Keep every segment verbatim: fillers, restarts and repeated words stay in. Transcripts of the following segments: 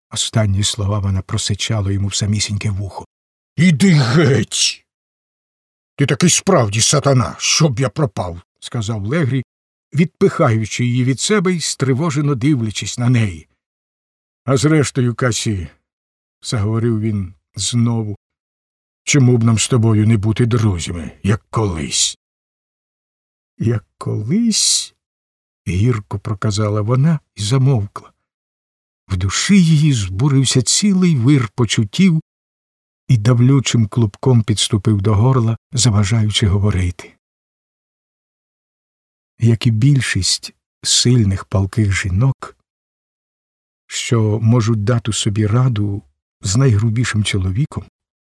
Останні слова вона просичала йому в самісіньке вухо. «Іди геть! Ти такий справді сатана, щоб я пропав», – сказав Легрі, відпихаючи її від себе й стривожено дивлячись на неї. «А зрештою, Касі, – заговорив він знову, – чому б нам з тобою не бути друзями, як колись?» «Як колись?» – гірко проказала вона і замовкла. В душі її збурився цілий вир почуттів і давлючим клубком підступив до горла, заважаючи говорити. Як і більшість сильних палких жінок, що можуть дати собі раду з найгрубішим чоловіком,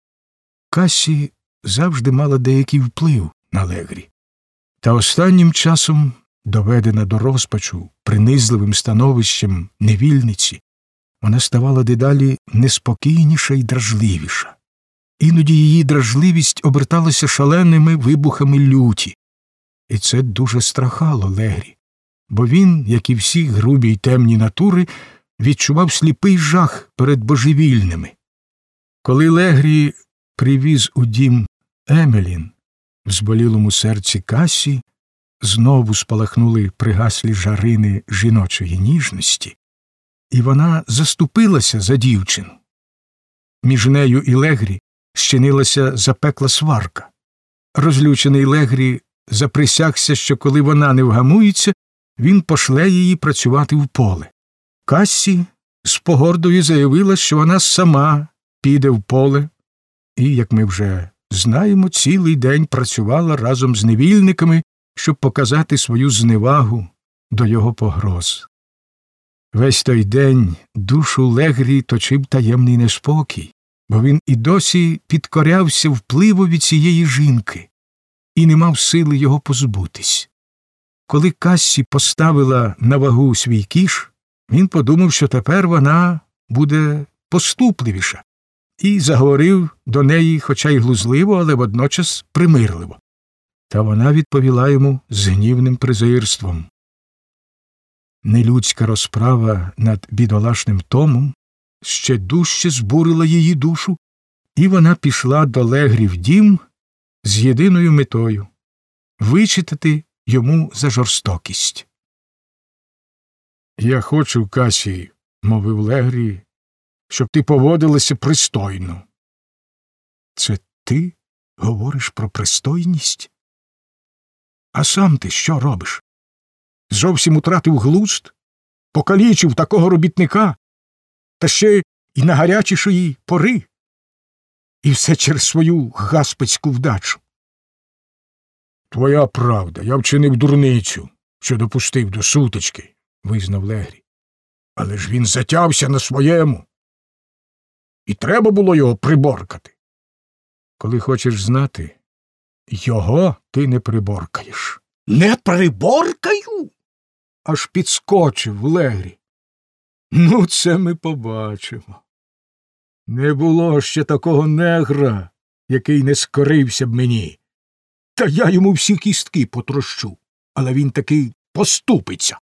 Касі завжди мала деякий вплив на Легрі. Та останнім часом, доведена до розпачу принизливим становищем невільниці, вона ставала дедалі неспокійніша й дражливіша. Іноді її дражливість оберталася шаленими вибухами люті. І це дуже страхало Легрі, бо він, як і всі грубі й темні натури, відчував сліпий жах перед божевільними. Коли Легрі привіз у дім Емелін, в зболілому серці Касі знову спалахнули пригаслі жарини жіночої ніжності, і вона заступилася за дівчину. Між нею і Легрі щинилася запекла сварка. Розлючений Легрі заприсягся, що коли вона не вгамується, він пошле її працювати в поле. Кассі з погордою заявила, що вона сама піде в поле, і, як ми вже знаємо, цілий день працювала разом з невільниками, щоб показати свою зневагу до його погроз. Весь той день душу Легрі точив таємний неспокій, бо він і досі підкорявся впливові цієї жінки і не мав сили його позбутись. Коли Кассі поставила на вагу свій кіш, він подумав, що тепер вона буде поступливіша, і заговорив до неї, хоча й глузливо, але водночас примирливо. Та вона відповіла йому з гнівним презирством. Нелюдська розправа над бідолашним Томом ще дужче збурила її душу, і вона пішла до Легрі в дім з єдиною метою – вичитати йому за жорстокість. «Я хочу, Касі, – мовив Легрі, – щоб ти поводилася пристойно». «Це ти говориш про пристойність? А сам ти що робиш? Зовсім утратив глузд? Покалічив такого робітника? Та ще й на гарячішої пори? І все через свою гаспецьку вдачу». «Твоя правда, я вчинив дурницю, що допустив до сутички», – визнав Легрі. «Але ж він затявся на своєму. І треба було його приборкати». «Коли хочеш знати, його ти не приборкаєш». «Не приборкаю?» – аж підскочив Легрі. «Ну, це ми побачимо. Не було ще такого негра, який не скорився б мені. Та я йому всі кістки потрощу, але він таки поступиться».